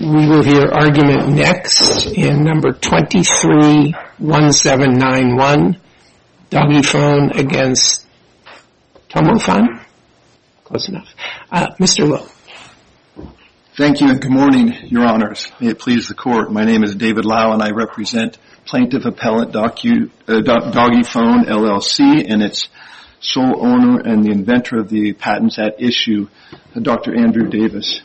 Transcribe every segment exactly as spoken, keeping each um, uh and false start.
We will hear argument next in number twenty-three one seven nine one, Doggyphone against Tomofun. Close enough. Uh, Mister Lowe. Thank you and good morning, Your Honors. May it please the Court. My name is David Lau and I represent Plaintiff Appellant Docu, uh, Doggyphone L L C and its sole owner and the inventor of the patents at issue, Doctor Andrew Davis.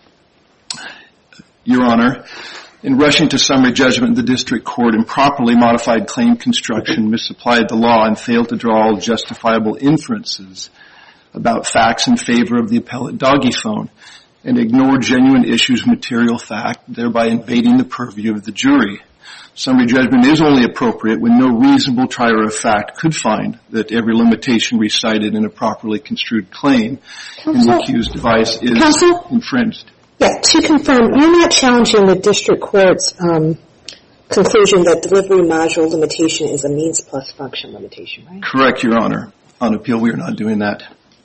Your Honor, in rushing to summary judgment, the District Court improperly modified claim construction, misapplied the law, and failed to draw all justifiable inferences about facts in favor of the appellant Doggyphone, and ignored genuine issues of material fact, thereby invading the purview of the jury. Summary judgment is only appropriate when no reasonable trier of fact could find that every limitation recited in a properly construed claim Counsel? in the accused device is Counsel? infringed. Yeah, to confirm, you're not challenging the district court's um, conclusion that delivery module limitation is a means plus function limitation, right? Correct, Your Honor. On appeal, we are not doing that.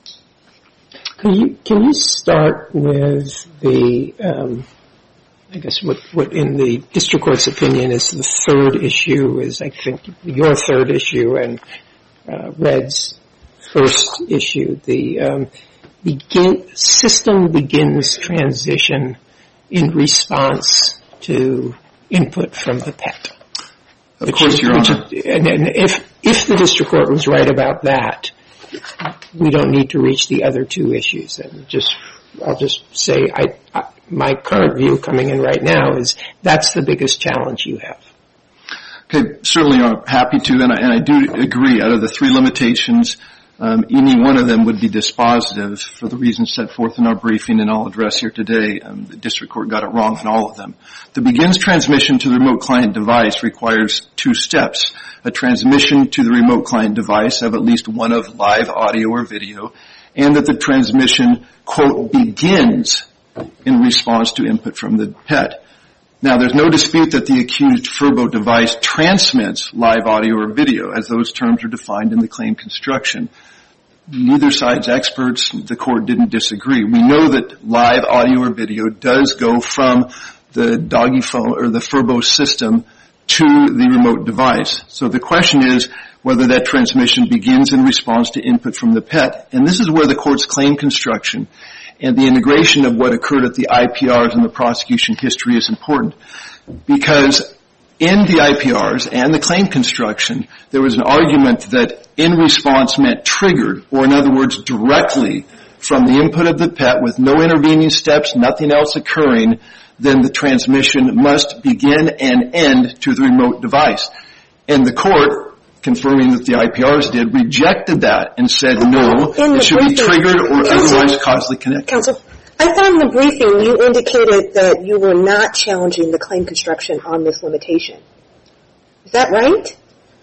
Can you, can you start with the, um, I guess what, what in the district court's opinion is the third issue is, I think, your third issue and uh, Red's first issue, the um, Begin, system begins transition in response to input from the P E T. Of which, course, Your Honor. Which, and, and if, if the district court was right about that, we don't need to reach the other two issues. And just, I'll just say, I, I, my current view coming in right now is that's the biggest challenge you have. Okay, certainly I'm happy to, and I, and I do agree. Out of the three limitations, Um, any one of them would be dispositive for the reasons set forth in our briefing, and I'll address here today. Um, the district court got it wrong on all of them. The begins transmission to the remote client device requires two steps. A transmission to the remote client device of at least one of live audio or video, and that the transmission, quote, begins in response to input from the P E T. Now, there's no dispute that the accused Furbo device transmits live audio or video, as those terms are defined in the claim construction. Neither side's experts, the court didn't disagree. We know that live audio or video does go from the Doggyphone or the Furbo system to the remote device. So the question is whether that transmission begins in response to input from the P E T. And this is where the court's claim construction and the integration of what occurred at the I P Rs and the prosecution history is important. Because in the I P Rs and the claim construction, there was an argument that in response meant triggered, or in other words, directly from the input of the P E T with no intervening steps, nothing else occurring, then the transmission must begin and end to the remote device. And the court, confirming that the I P Rs did, rejected that and said no, it should be triggered or otherwise causally connected. Counsel, I thought in the briefing you indicated that you were not challenging the claim construction on this limitation. Is that right?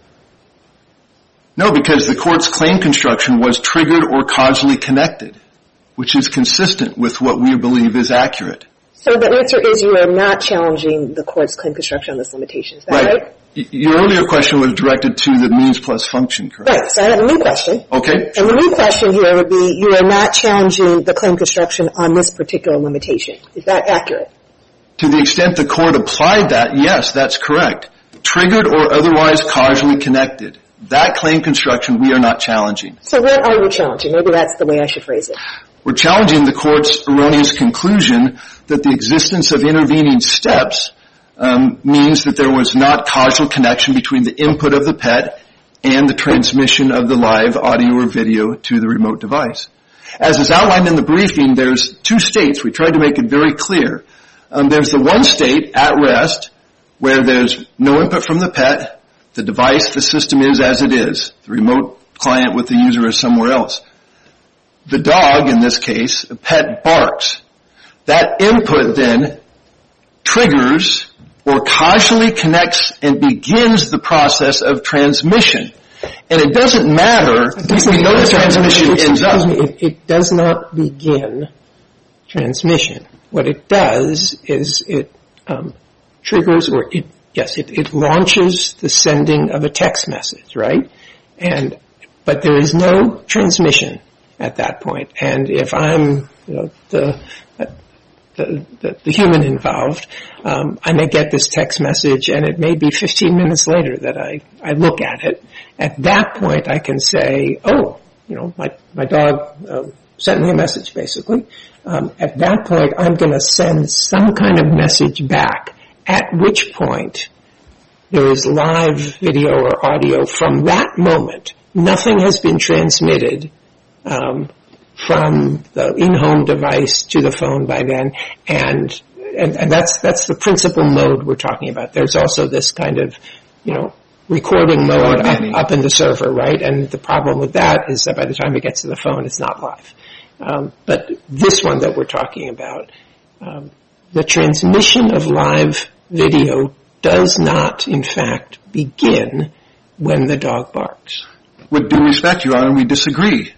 No, because the court's claim construction was triggered or causally connected, which is consistent with what we believe is accurate. So the answer is you are not challenging the court's claim construction on this limitation. Is that right? right? Your earlier question was directed to the means plus function, correct? Right. So I have a new question. Okay. And the new question here would be you are not challenging the claim construction on this particular limitation. Is that accurate? To the extent the court applied that, yes, that's correct. Triggered or otherwise causally connected. That claim construction we are not challenging. So what are you challenging? Maybe that's the way I should phrase it. We're challenging the court's erroneous conclusion that the existence of intervening steps um, means that there was not causal connection between the input of the P E T and the transmission of the live audio or video to the remote device. As is outlined in the briefing, there's two states. We tried to make it very clear. Um, there's the one state at rest where there's no input from the P E T. The device, the system is as it is. The remote client with the user is somewhere else. The dog, in this case, a pet, barks. That input then triggers or causally connects and begins the process of transmission. And it doesn't matter if we know the transmission ends up. It, it does not begin transmission. What it does is it um, triggers or it yes, it, it launches the sending of a text message, right? And but there is no transmission at that point. And if I'm, you know, the the the, the, the human involved. Um, I may get this text message, and it may be fifteen minutes later that I, I look at it. At that point, I can say, oh, you know, my, my dog um, sent me a message, basically. Um, at that point, I'm going to send some kind of message back, at which point there is live video or audio from that moment. Nothing has been transmitted um, from the in-home device to the phone by then, and, and and that's that's the principal mode we're talking about. There's also this kind of, you know, recording mode up, up in the server, right? And the problem with that is that by the time it gets to the phone, it's not live. Um, but this one that we're talking about, um, the transmission of live video does not, in fact, begin when the dog barks. With due respect, Your Honor, we disagree.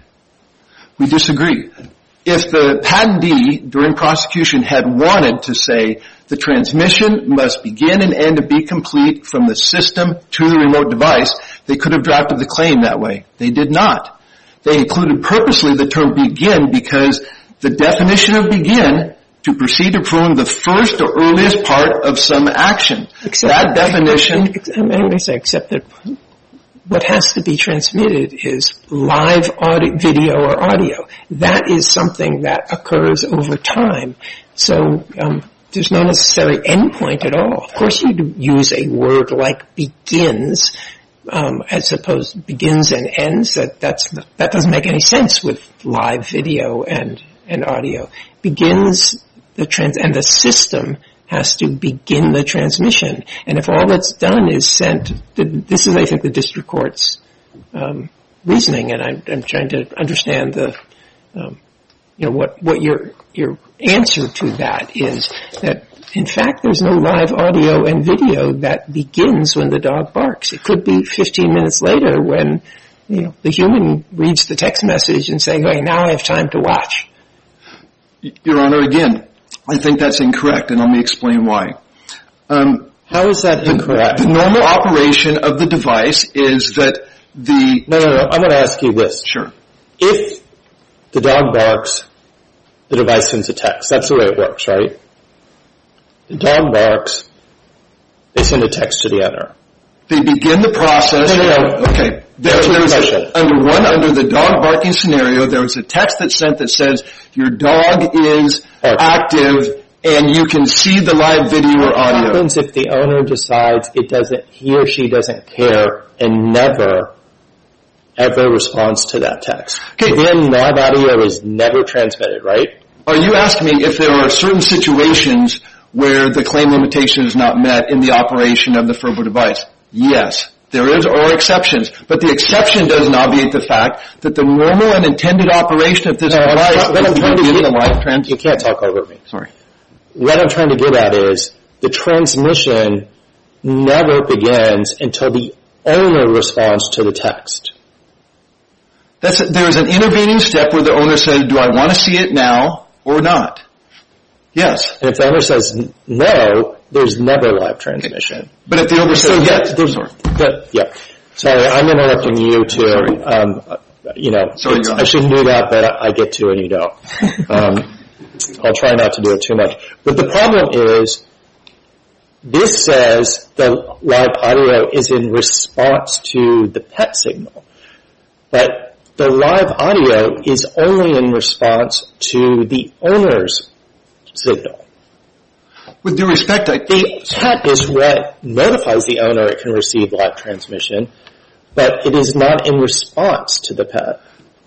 We disagree. If the patentee during prosecution had wanted to say the transmission must begin and end and be complete from the system to the remote device, they could have drafted the claim that way. They did not. They included purposely the term begin because the definition of begin to proceed to perform the first or earliest part of some action. Except that definition... I'm going to say, except that what has to be transmitted is live audio, video or audio. That is something that occurs over time. So um, there's no necessary endpoint at all. Of course you'd use a word like begins, um, as opposed begins and ends. That that's that doesn't make any sense with live video and and audio. Begins the trans and the system has to begin the transmission. And if all that's done is sent, this is, I think, the district court's um, reasoning, and I'm, I'm trying to understand the, um, you know, what what your your answer to that is. That in fact, there's no live audio and video that begins when the dog barks. It could be fifteen minutes later when, you know, the human reads the text message and saying, "Hey, now I have time to watch." Your Honor, again, I think that's incorrect, and let me explain why. Um, How is that incorrect? The, the normal operation of the device is that the... No, no, no. I'm going to ask you this. Sure. If the dog barks, the device sends a text. That's the way it works, right? The dog barks, they send a text to the owner. They begin the process... No, no, no. Okay. There, there's a, under one, under the dog barking scenario, there was a text that's sent that says your dog is active and you can see the live video or audio. What happens if the owner decides it doesn't, he or she doesn't care and never, ever responds to that text? Okay. Then live audio is never transmitted, right? Are you asking me if there are certain situations where the claim limitation is not met in the operation of the Furbo device? Yes. There is, or exceptions. But the exception doesn't obviate the fact that the normal and intended operation of this no, device what I'm trying to begin get, the live trans- You can't talk over me. Sorry. What I'm trying to get at is the transmission never begins until the owner responds to the text. That's a, there is an intervening step where the owner says, do I want to see it now or not? Yes. And if the owner says no, there's never live transmission. Okay. But if the owner says so yes, there's, the, yeah. Sorry, I'm interrupting you too. Um, you know, Sorry, I shouldn't do that, but I get to and you don't. Um, I'll try not to do it too much. But the problem is, this says the live audio is in response to the pet signal. But the live audio is only in response to the owner's signal. With due respect, I... The pet is what notifies the owner it can receive live transmission, but it is not in response to the pet.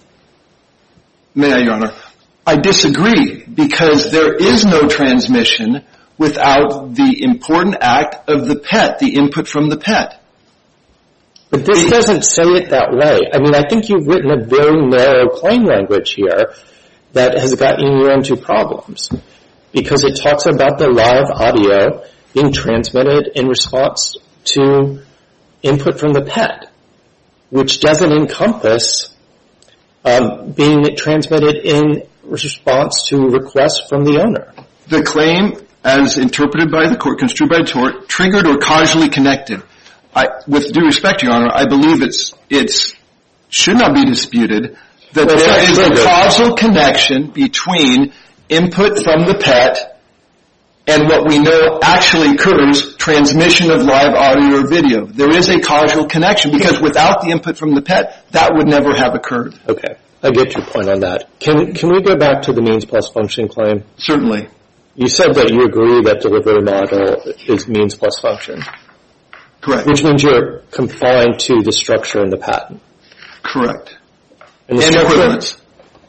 May I, Your Honor? I disagree, because there is no transmission without the important act of the pet, the input from the pet. But this the, doesn't say it that way. I mean, I think you've written a very narrow claim language here that has gotten you into problems, because it talks about the live audio being transmitted in response to input from the pet, which doesn't encompass um, being transmitted in response to requests from the owner. The claim, as interpreted by the court, construed by the court, triggered or causally connected. I, with due respect, Your Honor, I believe it's it's should not be disputed that well, there is a causal connection between input from the pet and what we know actually occurs, transmission of live audio or video. There is a causal connection because without the input from the pet, that would never have occurred. Okay. I get your point on that. Can can we go back to the means plus function claim? Certainly. You said that you agree that delivery model is means plus function. Correct. Which means you're confined to the structure in the patent. Correct. And, and equivalence.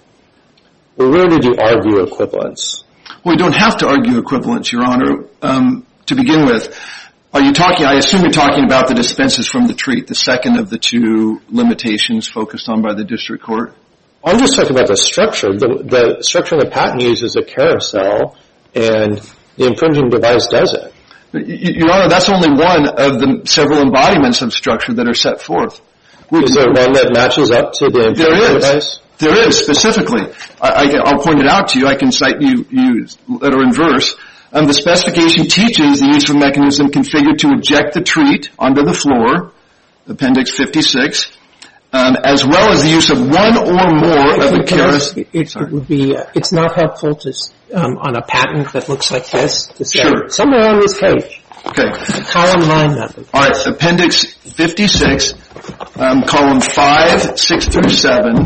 Well, where did you argue equivalence? Well, we don't have to argue equivalence, Your Honor. Um, to begin with, are you talking, I assume you're talking about the dispenses from the treat, the second of the two limitations focused on by the district court? I'm just talking about the structure. The, the structure in the patent uses a carousel, and the infringing device doesn't. Your Honor, that's only one of the several embodiments of structure that are set forth. Is there one that matches up to the infringing device? There is, specifically. I, I, I'll point it out to you. I can cite you, you letter and verse. Um, the specification teaches the use of a mechanism configured to eject the treat onto the floor, Appendix fifty-six, um, as well as the use of one or more of a carousel. It, it would be, uh, it's not helpful to, um, on a patent that looks like this, to say, sure. somewhere on this page. Okay. Column line number. All right, Appendix fifty-six, um, column five, six through seven.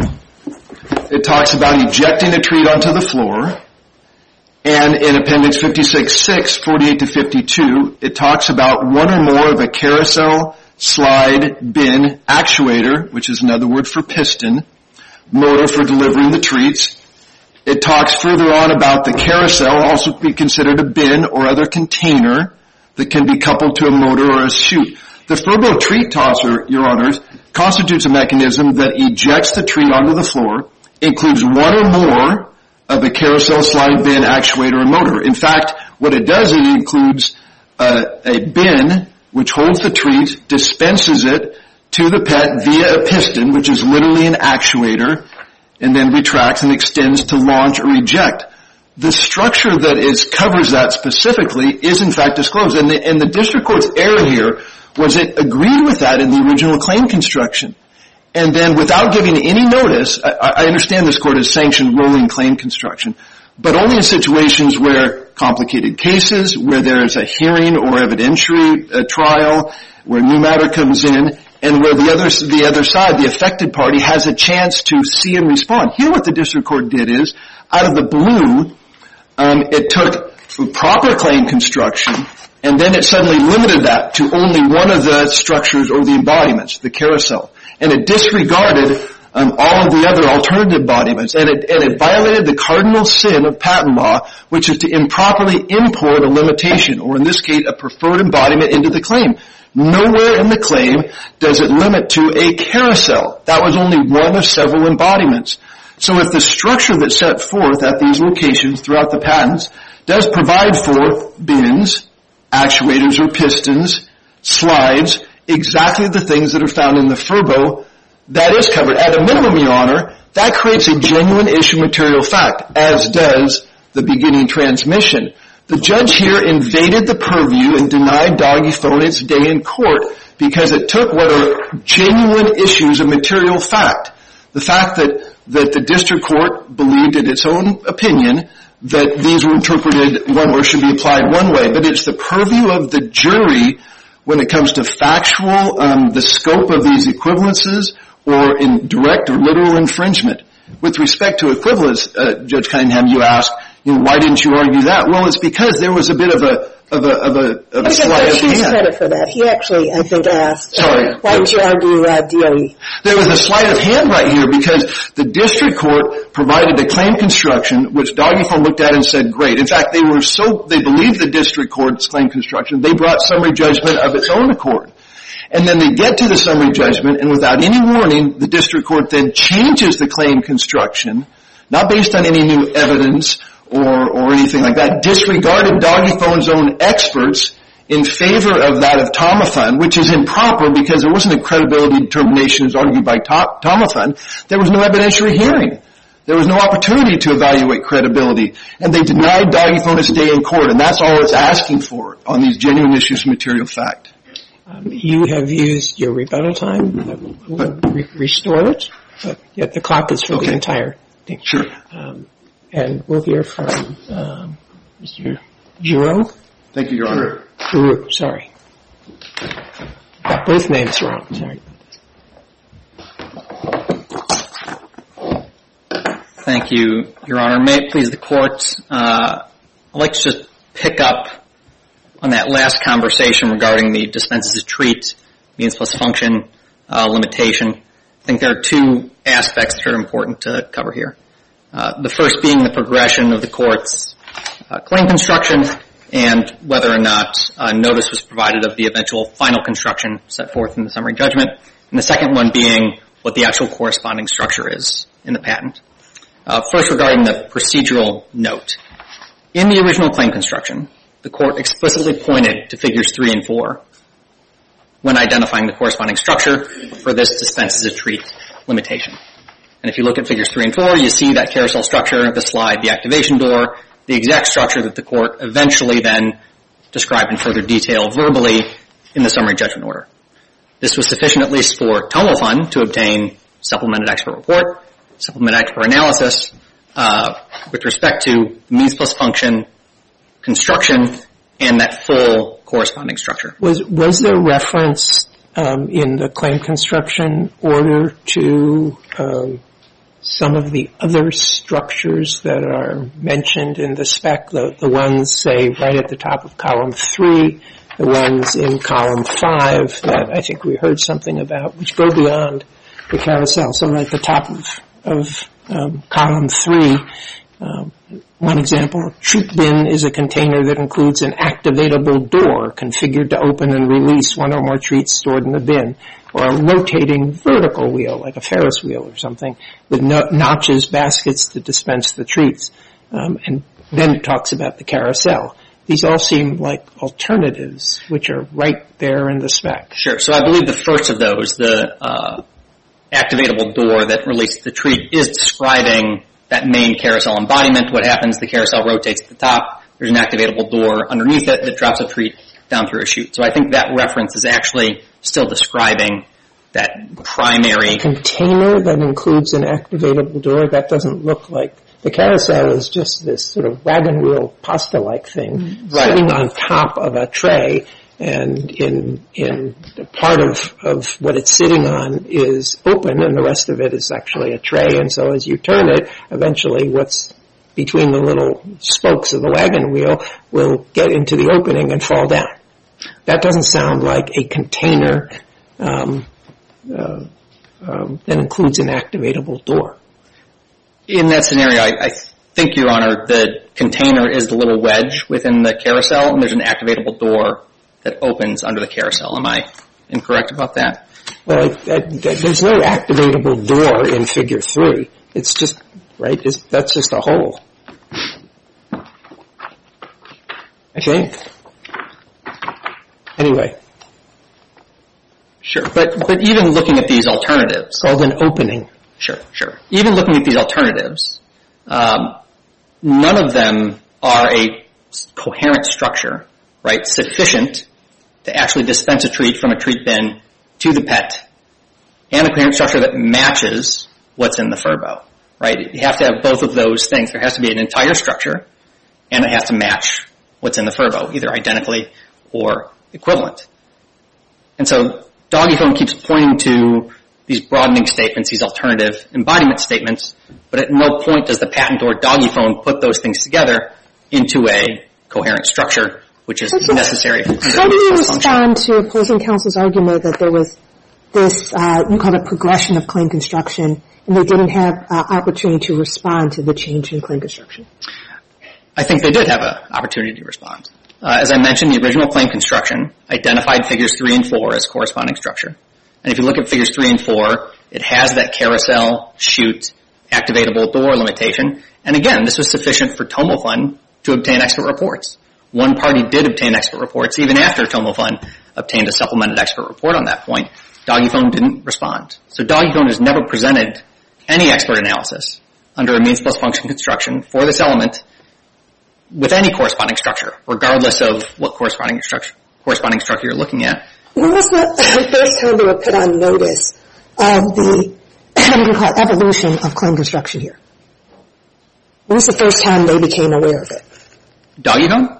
It talks about ejecting a treat onto the floor. And in Appendix fifty-six, six, forty-eight to fifty-two, it talks about one or more of a carousel, slide, bin, actuator, which is another word for piston, motor for delivering the treats. It talks further on about the carousel, also be considered a bin or other container that can be coupled to a motor or a chute. The Furbo treat tosser, Your Honors, constitutes a mechanism that ejects the treat onto the floor, includes one or more of a carousel, slide, bin, actuator, or motor. In fact, what it does, it includes uh, a bin which holds the treat, dispenses it to the pet via a piston, which is literally an actuator, and then retracts and extends to launch or eject. The structure that is covers that specifically is in fact disclosed. And the, and the district court's error here was it agreed with that in the original claim construction. And then without giving any notice, I, I understand this court has sanctioned rolling claim construction, but only in situations where complicated cases, where there is a hearing or evidentiary uh, trial, where new matter comes in, and where the other, the other side, the affected party, has a chance to see and respond. Here what the district court did is, out of the blue, um, it took proper claim construction, and then it suddenly limited that to only one of the structures or the embodiments, the carousel. And it disregarded um, all of the other alternative embodiments, and it, and it violated the cardinal sin of patent law, which is to improperly import a limitation, or in this case, a preferred embodiment into the claim. Nowhere in the claim does it limit to a carousel. That was only one of several embodiments. So if the structure that's set forth at these locations throughout the patents does provide for bins, actuators or pistons, slides, exactly the things that are found in the Furbo, that is covered. At a minimum, Your Honor, that creates a genuine issue material fact, as does the beginning transmission. The judge here invaded the purview and denied Doggy Phone its day in court because it took what are genuine issues of material fact. The fact that, that the district court believed in its own opinion that these were interpreted one or should be applied one way, but it's the purview of the jury when it comes to factual, um, the scope of these equivalences or in direct or literal infringement. With respect to equivalence, uh, Judge Cunningham, you asked, you know, why didn't you argue that? Well, it's because there was a bit of a of a of a, of a sleight of hand. Credit for that. He actually, I think, asked, Sorry. Uh, why didn't you argue uh, D O E? There was a sleight of hand right here because the district court provided a claim construction which Doggy Phone looked at and said, great. In fact, they were so, they believed the district court's claim construction, they brought summary judgment of its own accord. And then they get to the summary judgment, and without any warning, the district court then changes the claim construction, not based on any new evidence or, or anything like that, disregarded Doggy Phone's own experts in favor of that of Tomaphone, which is improper because there wasn't a credibility determination as argued by Tomaphone. There was no evidentiary hearing. There was no opportunity to evaluate credibility. And they denied Doggy Phone its day in court, and that's all it's asking for on these genuine issues of material fact. Um, you have used your rebuttal time. We'll re- restore it, but yet the clock is for Okay. the entire thing. Sure. Um, and we'll hear from um, Mister Giroux? Thank you, Your Honor. Giroux, sorry. Got both names wrong. Sorry. Thank you, Your Honor. May it please the Court, uh, I'd like to just pick up on that last conversation regarding the dispense as a treat, means plus function uh, limitation. I think there are two aspects that are important to cover here. Uh, the first being the progression of the Court's uh, claim construction and whether or not uh, notice was provided of the eventual final construction set forth in the summary judgment. And the second one being what the actual corresponding structure is in the patent. Uh, first, regarding the procedural note. In the original claim construction, the Court explicitly pointed to figures three and four when identifying the corresponding structure for this dispense as a treat limitation. And if you look at figures three and four, you see that carousel structure, the slide, the activation door, the exact structure that the Court eventually then described in further detail verbally in the summary judgment order. This was sufficient at least for TomoFun to obtain supplemented expert report, supplemented expert analysis, uh, with respect to means plus function construction and that full corresponding structure. Was was there reference um, in the claim construction order to um, some of the other structures that are mentioned in the spec, the, the ones, say, right at the top of column three, the ones in column five that I think we heard something about, which go beyond the carousel. So at the top of, of um, column three, um, one example, a treat bin is a container that includes an activatable door configured to open and release one or more treats stored in the bin, or a rotating vertical wheel, like a Ferris wheel or something, with no- notches, baskets to dispense the treats. Um, and then it talks about the carousel. These all seem like alternatives, which are right there in the spec. Sure. So I believe the first of those, the uh, activatable door that releases the treat, is describing that main carousel embodiment. What happens, the carousel rotates at the top. There's an activatable door underneath it that drops a treat down through a chute. So I think that reference is actually still describing that primary... A container that includes an activatable door, that doesn't look like... The carousel is just this sort of wagon wheel pasta-like thing mm-hmm. sitting on top of a tray, and in in part of, of what it's sitting on is open, and the rest of it is actually a tray. And so as you turn it, eventually what's between the little spokes of the wagon wheel will get into the opening and fall down. That doesn't sound like a container um, uh, um, that includes an activatable door. In that scenario, I, I think, Your Honor, the container is the little wedge within the carousel, and there's an activatable door that opens under the carousel. Am I incorrect about that? Well, it, it, there's no activatable door in figure three. It's just, right, it's, that's just a hole. I think. Anyway. Sure. But, but even looking at these alternatives. It's called an opening. Sure, sure. Even looking at these alternatives, um, none of them are a coherent structure, right, sufficient to actually dispense a treat from a treat bin to the pet, and a coherent structure that matches what's in the furbo, right? You have to have both of those things. There has to be an entire structure, and it has to match what's in the furbo, either identically or equivalent. And so Doggyphone keeps pointing to these broadening statements, these alternative embodiment statements, but at no point does the patent or Doggyphone put those things together into a coherent structure, which is okay. necessary. How do you respond to opposing counsel's argument that there was this, uh, you call it progression of claim construction, and they didn't have uh, opportunity to respond to the change in claim construction? I think they did have an opportunity to respond. Uh, as I mentioned, the original claim construction identified figures three and four as corresponding structure. And if you look at figures three and four, it has that carousel, chute, activatable door limitation. And again, this was sufficient for TomoFun to obtain expert reports. One party did obtain expert reports even after TomoFun obtained a supplemented expert report on that point. Doggyphone didn't respond. So Doggyphone has never presented any expert analysis under a means plus function construction for this element with any corresponding structure, regardless of what corresponding structure, corresponding structure you're looking at. When was the first time they were put on notice of the, what do you call it, evolution of claim construction here? When was the first time they became aware of it? Doggyphone?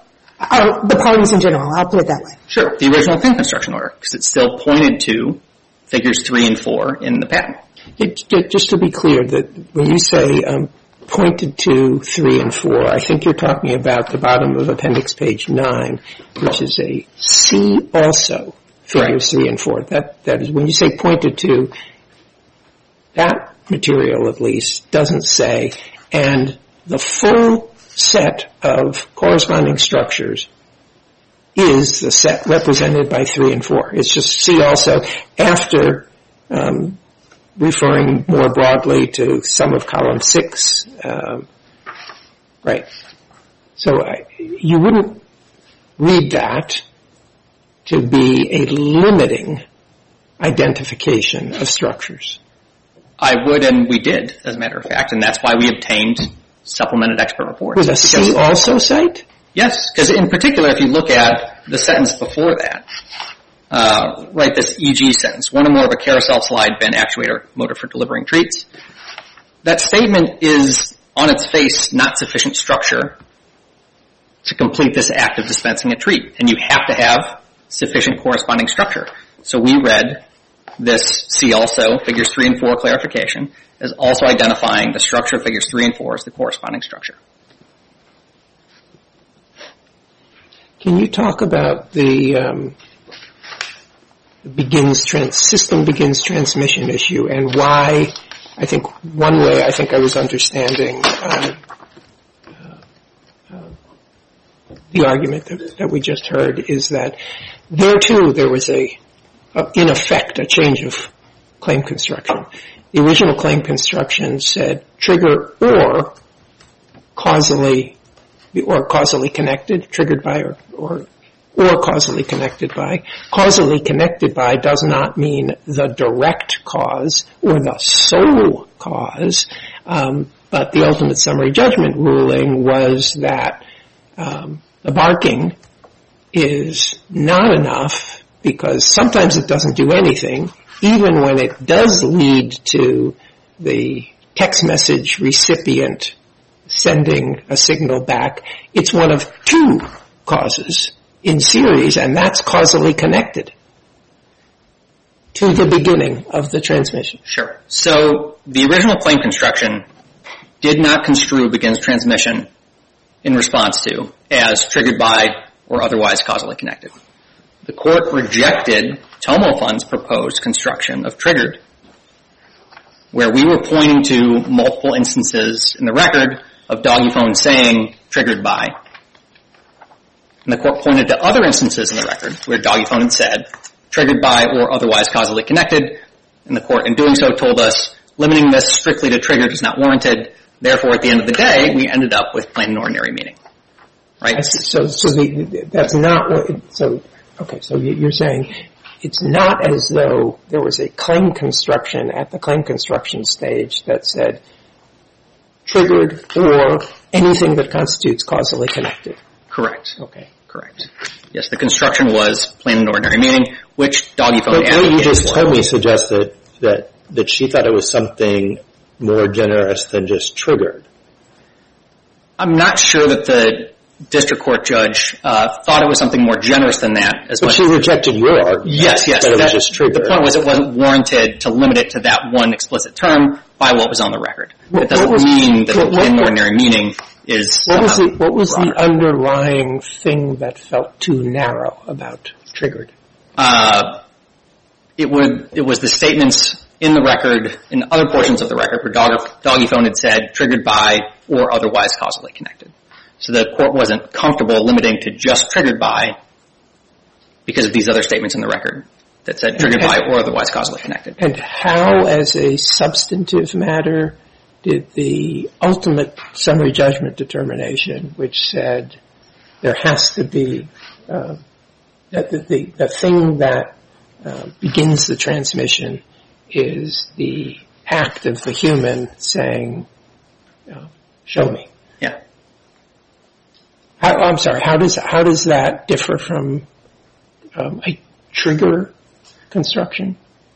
Oh, the parties in general, I'll put it that way. Sure, the original claim construction order, because it still pointed to figures three and four in the patent. It, just to be clear, that when you say um, pointed to three and four, I think you're talking about the bottom of appendix page nine, which is a see also figures three and four. That that is when you say pointed to, that material at least doesn't say, and the full set of corresponding structures is the set represented by three and four. It's just see also after um, referring more broadly to some of column six. Um, right. So I, you wouldn't read that to be a limiting identification of structures. I would, and we did, as a matter of fact, and that's why we obtained supplemented expert reports. With a see also cite? Yes, because in particular, if you look at the sentence before that, uh, right, this E G sentence, one or more of a carousel slide bin actuator motor for delivering treats. That statement is, on its face, not sufficient structure to complete this act of dispensing a treat, and you have to have sufficient corresponding structure. So we read this see also, figures three and four clarification, as also identifying the structure of figures three and four as the corresponding structure. Can you talk about the um, begins trans- system begins transmission issue and why? I think one way I think I was understanding uh, uh, the argument that, that we just heard is that there too there was a, a in effect a change of claim construction. The original claim construction said trigger or causally or causally connected, triggered by or, or or causally connected by. Causally connected by does not mean the direct cause or the sole cause, um, but the ultimate summary judgment ruling was that um, the barking is not enough because sometimes it doesn't do anything, even when it does lead to the text message recipient sending a signal back. It's one of two causes in series, and that's causally connected to the beginning of the transmission. Sure. So the original claim construction did not construe begins transmission in response to as triggered by or otherwise causally connected. The court rejected TomoFund's proposed construction of triggered, where we were pointing to multiple instances in the record of Doggy Phone saying triggered by. And the court pointed to other instances in the record where Doggy Phone had said triggered by or otherwise causally connected. And the court in doing so told us limiting this strictly to triggered is not warranted. Therefore, at the end of the day, we ended up with plain and ordinary meaning. Right? So, so the, that's not what, it, so, okay, so you're saying it's not as though there was a claim construction at the claim construction stage that said triggered or anything that constitutes causally connected. Correct. Okay. Correct. Yes, the construction was plain and ordinary meaning, which Doggy Phone advocated. What you just told me suggested that, that she thought it was something more generous than just triggered. I'm not sure that the district court judge uh, thought it was something more generous than that. As but much she rejected your argument. Yes, yes. That it that, was just triggered. The point was it wasn't warranted to limit it to that one explicit term by what was on the record. It doesn't was, mean that what, the plain and what, ordinary meaning is What was the, what was broader. the underlying thing that felt too narrow about triggered? Uh, it would, it was the statements in the record, in other portions of the record, where Dog, Doggy Phone had said triggered by or otherwise causally connected. So the court wasn't comfortable limiting to just triggered by because of these other statements in the record that said triggered and, by or otherwise causally connected. And how, as a substantive matter, did the ultimate summary judgment determination, which said there has to be uh, that the, the, the thing that uh, begins the transmission is the act of the human saying, uh, "Show me." Yeah. How, I'm sorry. How does how does that differ from um, a trigger construction?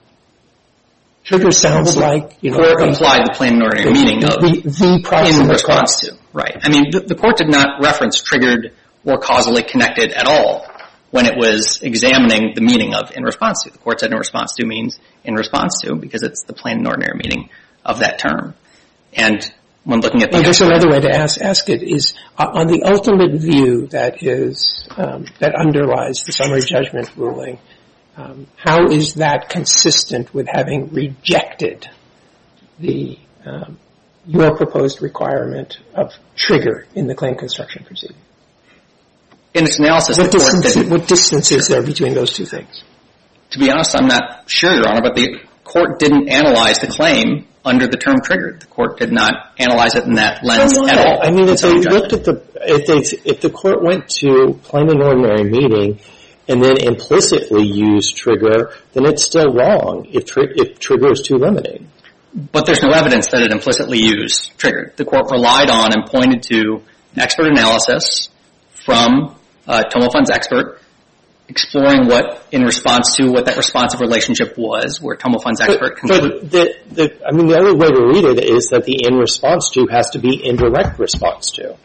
Trigger sounds like, you know, court applied the plain and ordinary the, meaning the, of the, the in response to. Right. I mean, the, the court did not reference triggered or causally connected at all when it was examining the meaning of in response to. The court said in response to means in response to because it's the plain and ordinary meaning of that term. And when looking at the... I guess another way to ask, ask it is, uh, on the ultimate view that is, um, that underlies the summary judgment ruling, um, how is that consistent with having rejected the, um, your proposed requirement of trigger in the claim construction proceeding? In its analysis, what the court distance, didn't... What distance is there between those two things? To be honest, I'm not sure, Your Honor, but the court didn't analyze the claim under the term triggered. The court did not analyze it in that lens well, at all. I mean, if they looked at the, if they, if the court went to plain and ordinary meaning and then implicitly used trigger, then it's still wrong if, tri- if trigger is too limiting. But there's no evidence that it implicitly used triggered. The court relied on and pointed to expert analysis from uh, TomoFund's expert exploring what, in response to what that responsive relationship was, where TomoFund's expert concluded. But the, the, I mean, the only way to read it is that the in response to has to be in direct response to.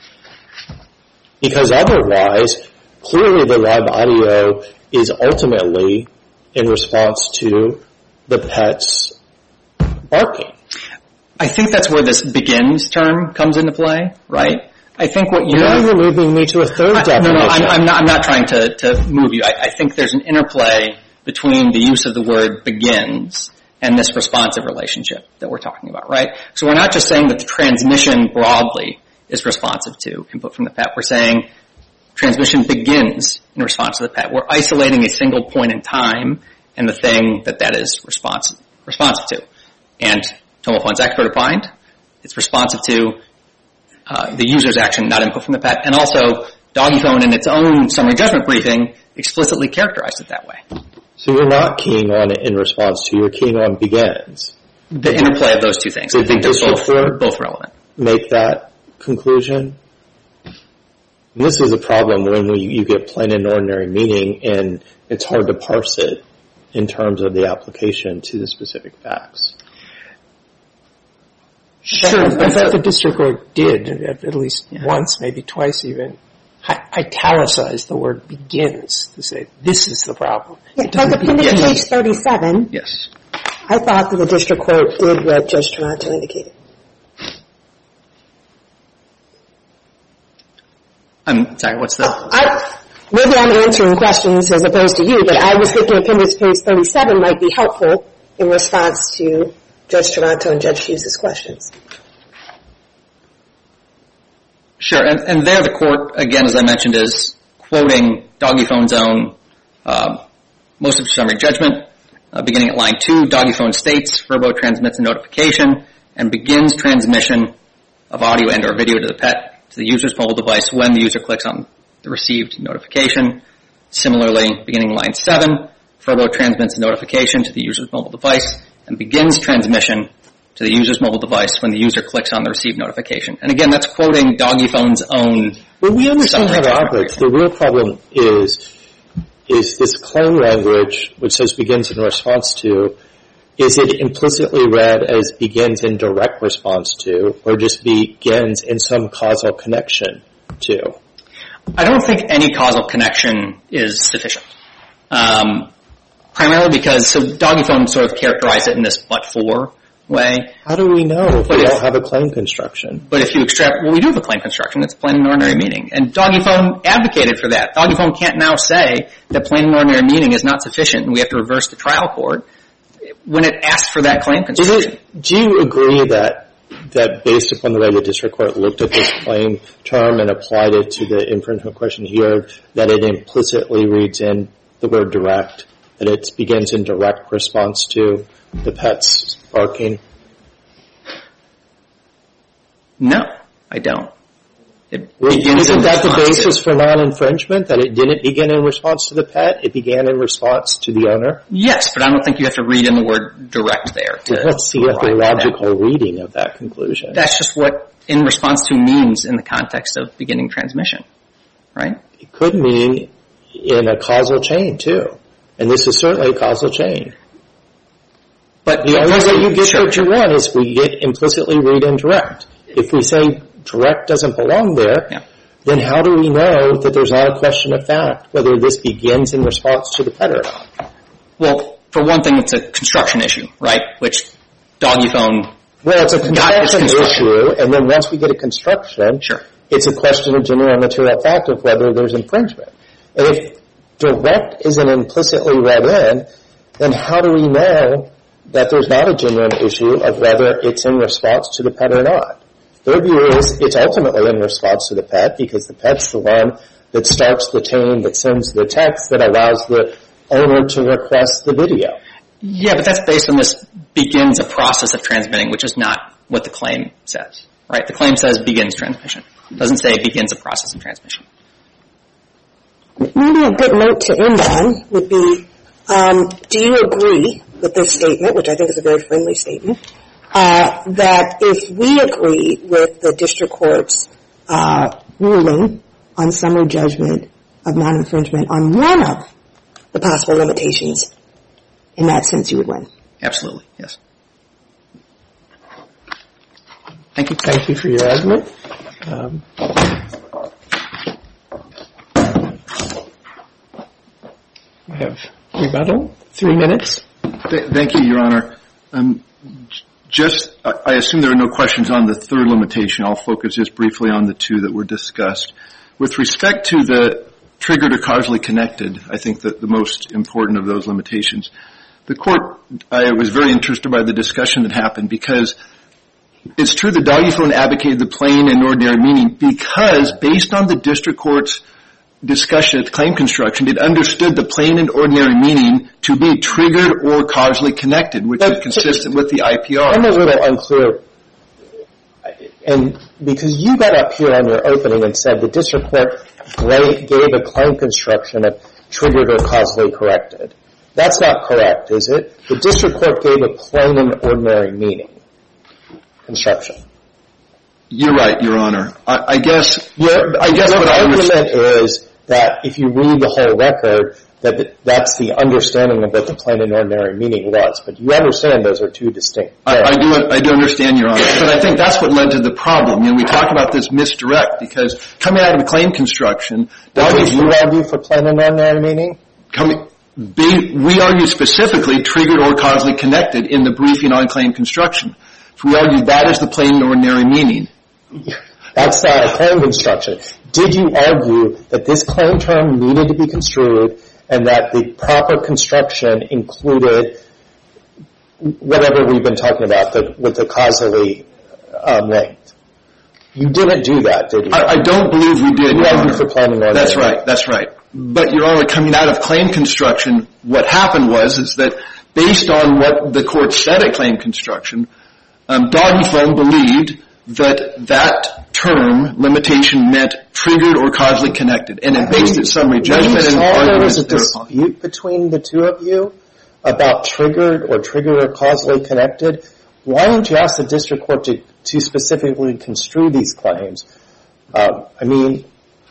Because otherwise, clearly the live audio is ultimately in response to the pet's barking. I think that's where this begins term comes into play, right? I think what you're... Now you're moving me to a third I, definition. No, no, I'm, I'm, not, I'm not trying to, to move you. I, I think there's an interplay between the use of the word begins and this responsive relationship that we're talking about, right? So we're not just saying that the transmission broadly is responsive to input from the pet. We're saying transmission begins in response to the pet. We're isolating a single point in time and the thing that that is responsive, responsive to. And TomoFund's expert opined it's responsive to Uh, the user's action, not input from the pet. And also, DoggyPhone in its own summary judgment briefing explicitly characterized it that way. So you're not keying on it in response to, you're keying on begins. The did interplay of those two things. Did I think the they're both, court both relevant. Make that conclusion? And this is a problem when we, you get plain and ordinary meaning and it's hard to parse it in terms of the application to the specific facts. Sure, I thought the district court did, at least yeah. once, maybe twice even, italicized the word begins to say, this is the problem. Yeah, but the appendix yes. page thirty-seven, yes. I thought that the district court did what Judge Toronto indicated. I'm sorry, what's the... Uh, I, maybe I'm answering questions as opposed to you, but I was thinking appendix page thirty-seven might be helpful in response to Judge Toronto and Judge Hughes' questions. Sure, and, and there the court, again, as I mentioned, is quoting DoggyPhone's own uh, most of the summary judgment, uh, beginning at line two. DoggyPhone states, Verbo transmits a notification and begins transmission of audio and or video to the pet to the user's mobile device when the user clicks on the received notification. Similarly, beginning line seven, Verbo transmits a notification to the user's mobile device and begins transmission to the user's mobile device when the user clicks on the received notification. And again, that's quoting DoggyPhone's own... Well, we understand how it operates. The real problem is, is this claim language, which says begins in response to, is it implicitly read as begins in direct response to, or just begins in some causal connection to? I don't think any causal connection is sufficient. Um, primarily because, so DoggyPhone sort of characterized it in this but-for way. How do we know if but we if, don't have a claim construction? But if you extract, well, we do have a claim construction. It's plain and ordinary meaning. And DoggyPhone advocated for that. DoggyPhone can't now say that plain and ordinary meaning is not sufficient and we have to reverse the trial court when it asked for that claim construction. Is it, do you agree that that based upon the way the district court looked at this claim term and applied it to the infringement question here, that it implicitly reads in the word direct, that it begins in direct response to the pet's barking? No, I don't. It Isn't that the basis for non-infringement, that it didn't begin in response to the pet, it began in response to the owner? Yes, but I don't think you have to read in the word direct there. To well, what's the logical reading of that conclusion? That's just what in response to means in the context of beginning transmission, right? It could mean in a causal chain, too. And this is certainly a causal chain. But the only way you get sure, what you want is we get implicitly read in direct. If we say direct doesn't belong there, yeah. then how do we know that there's not a question of fact whether this begins in response to the pet or not? Well, for one thing, it's a construction issue, right? Which Doggy Phone Well, it's a construction, construction issue, and then once we get a construction, Sure. it's a question of genuine material fact of whether there's infringement. And if direct isn't implicitly read in, then how do we know that there's not a genuine issue of whether it's in response to the pet or not? Their view is it's ultimately in response to the pet because the pet's the one that starts the chain that sends the text that allows the owner to request the video. Yeah, but that's based on this begins a process of transmitting, which is not what the claim says, right? The claim says begins transmission. It doesn't say begins a process of transmission. Maybe a good note to end on would be, um, do you agree with this statement, which I think is a very friendly statement, uh, that if we agree with the district court's uh, ruling on summary judgment of non-infringement on one of the possible limitations, in that sense you would win? Absolutely, yes. Thank you. Thank you for your argument. Um, we have rebuttal. Three minutes. Th- thank you, Your Honor. Um, just, I, I assume there are no questions on the third limitation. I'll focus just briefly on the two that were discussed. With respect to the triggered or causally connected, I think that the most important of those limitations, the court, I was very interested by the discussion that happened because it's true that Doggy Phone advocated the plain and ordinary meaning because based on the district court's discussion at the claim construction, it understood the plain and ordinary meaning to be triggered or causally connected, which is consistent with the I P R. I'm a little unclear, and because you got up here on your opening and said the district court gave a claim construction of triggered or causally corrected. That's not correct, is it? The district court gave a plain and ordinary meaning construction. You're right, Your Honor. I, I guess, Your, I guess your what I argument is that if you read the whole record, that that's the understanding of what the plain and ordinary meaning was. But you understand those are two distinct things. I, I do, I do understand, Your Honor. But I think that's what led to the problem. You know, we talk about this misdirect because coming out of the claim construction, Did you argue for plain and ordinary meaning? Coming, be, we argue specifically triggered or causally connected in the briefing on claim construction. So we argue that is the plain and ordinary meaning. That's not a claim construction. Did you argue that this claim term needed to be construed and that the proper construction included whatever we've been talking about the, with the causally um, linked? You didn't do that, did you? I, I don't believe we did, You Your argued Honor. for plain and ordinary. That's right, that's right. But, Your Honor, coming out of claim construction, what happened was is that based on what the court said at claim construction, um, Doggy Phone believed that that term, limitation, meant triggered or causally connected. And it based its summary judgment and There arguments was a thereupon. dispute between the two of you about triggered or triggered or causally connected. Why didn't you ask the district court to, to specifically construe these claims? Um, I mean,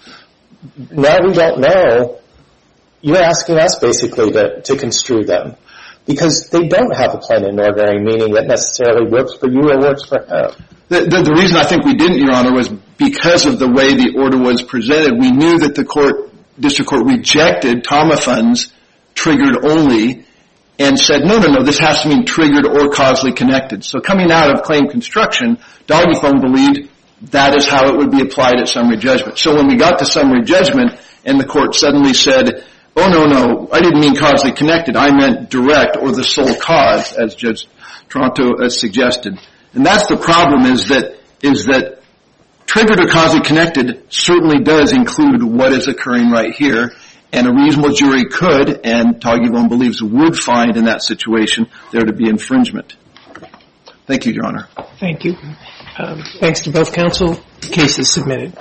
now we don't know. You're asking us basically to, to construe them because they don't have a plain and ordinary meaning that necessarily works for you or works for him. The, the, the reason I think we didn't, Your Honor, was because of the way the order was presented. We knew that the court, district court rejected Tomafun's triggered only and said, no, no, no, this has to mean triggered or causally connected. So coming out of claim construction, Doggy Phone believed that is how it would be applied at summary judgment. So when we got to summary judgment and the court suddenly said, oh, no, no, I didn't mean causally connected. I meant direct or the sole cause, as Judge Toronto has suggested. And that's the problem is that, is that triggered or causally connected certainly does include what is occurring right here. And a reasonable jury could, and Doggy Phone believes would find in that situation there to be infringement. Thank you, Your Honor. Thank you. Um, thanks to both counsel. The case is submitted.